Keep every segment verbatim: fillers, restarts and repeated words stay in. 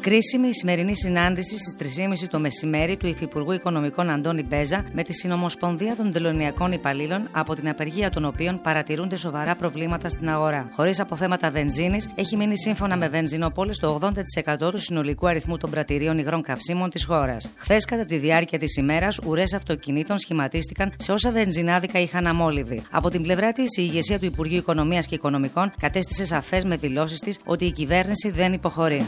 Κρίσιμη η σημερινή συνάντηση στις τρεις και μισή το μεσημέρι του Υφυπουργού Οικονομικών Αντώνη Μπέζα με τη Συνομοσπονδία των Τελωνειακών Υπαλλήλων, από την απεργία των οποίων παρατηρούνται σοβαρά προβλήματα στην αγορά. Χωρίς αποθέματα βενζίνης, έχει μείνει σύμφωνα με Βενζινοπόλες το ογδόντα τοις εκατό του συνολικού αριθμού των πρατηρίων υγρών καυσίμων της χώρας. Χθες, κατά τη διάρκεια της ημέρας, ουρές αυτοκινήτων σχηματίστηκαν σε όσα βενζινάδικα είχαν αμόλυβδη. Από την πλευρά της, η ηγεσία του Υπουργείου Οικονομίας και Οικονομικών κατέστησε σαφές με δηλώσεις της ότι η κυβέρνηση δεν υποχωρεί.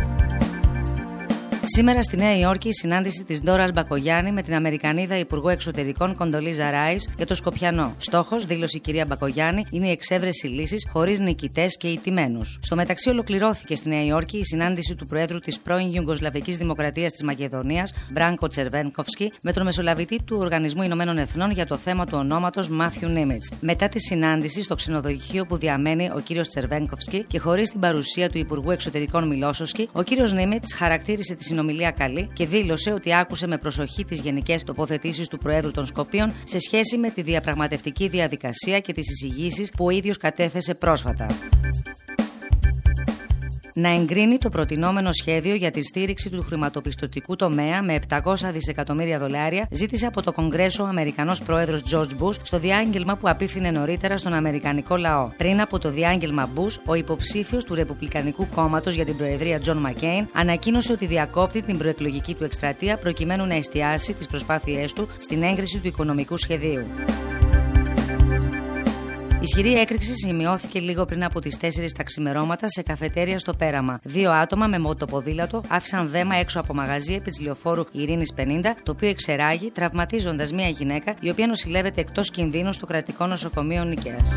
Σήμερα στη Νέα Υόρκη η συνάντηση της Ντόρας Μπακογιάννη με την Αμερικανίδα Υπουργό Εξωτερικών Κοντολίζα Ράις για το Σκοπιανό. Στόχος, δήλωσε η κυρία Μπακογιάννη, είναι η εξέβρεση λύσης χωρίς νικητές και ηττημένους. Στο μεταξύ, ολοκληρώθηκε στη Νέα Υόρκη η συνάντηση του Προέδρου της πρώην Ιουγκοσλαβικής Δημοκρατίας της Μακεδονίας, Μπράνκο Τσερβένκοφσκι, με τον μεσολαβητή του Οργανισμού Ηνωμένων Εθνών για το θέμα του ονόματος Μάθιου Νίμιτς. Μετά τη συνάντηση, στο ξενοδοχείο που διαμένει ο κύριος Τσερβένκοφσκι και χωρίς την παρουσία του Υπουργού Εξωτερικών Μιλόσοσκι, ο κύριος Νίμιτς χαρακτήρισε τη συνομιλία καλή και δήλωσε ότι άκουσε με προσοχή τις γενικές τοποθετήσεις του Προέδρου των Σκοπίων σε σχέση με τη διαπραγματευτική διαδικασία και τις εισηγήσεις που ο ίδιος κατέθεσε πρόσφατα. Να εγκρίνει το προτινόμενο σχέδιο για τη στήριξη του χρηματοπιστωτικού τομέα με επτακόσια δισεκατομμύρια δολάρια ζήτησε από το Κογκρέσο ο Αμερικανός πρόεδρος George Bush στο διάγγελμα που απίφθινε νωρίτερα στον Αμερικανικό λαό. Πριν από το διάγγελμα Bush, ο υποψήφιος του Ρεπουμπλικανικού Κόμματος για την Προεδρία John McCain ανακοίνωσε ότι διακόπτει την προεκλογική του εκστρατεία προκειμένου να εστιάσει τις προσπάθειές του στην έγκριση του οικονομικού σχεδίου. Ισχυρή έκρηξη σημειώθηκε λίγο πριν από τις τέσσερις τα ξημερώματα σε καφετέρια στο Πέραμα. Δύο άτομα με μοτοποδήλατο άφησαν δέμα έξω από μαγαζί επί της λεωφόρου Ειρήνης πενήντα, το οποίο εξεράγει, τραυματίζοντας μια γυναίκα η οποία νοσηλεύεται εκτός κινδύνου στο κρατικό νοσοκομείο Νικαίας.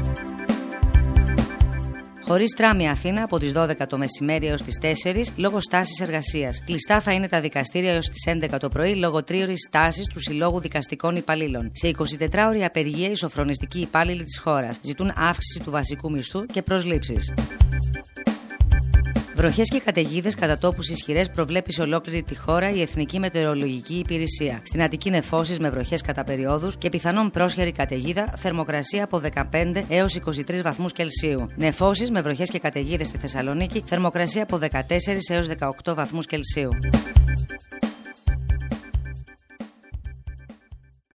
Χωρίς τραμ η Αθήνα από τις δώδεκα το μεσημέρι έως τις τέσσερις λόγω στάσης εργασίας. Κλειστά θα είναι τα δικαστήρια έως τις έντεκα το πρωί λόγω τρίωρης στάσης του Συλλόγου Δικαστικών Υπαλλήλων. Σε εικοσιτετράωρη απεργία οι σοφρονιστικοί υπάλληλοι της χώρας ζητούν αύξηση του βασικού μισθού και προσλήψεις. Βροχές και καταιγίδες κατά τόπους ισχυρές προβλέπει σε ολόκληρη τη χώρα η Εθνική Μετεωρολογική Υπηρεσία. Στην Αττική νεφώσεις με βροχές κατά περιόδους και πιθανόν πρόσχερη καταιγίδα, θερμοκρασία από δεκαπέντε έως είκοσι τρεις βαθμούς Κελσίου. Νεφώσεις με βροχές και καταιγίδες στη Θεσσαλονίκη, θερμοκρασία από δεκατέσσερις έως δεκαοκτώ βαθμούς Κελσίου.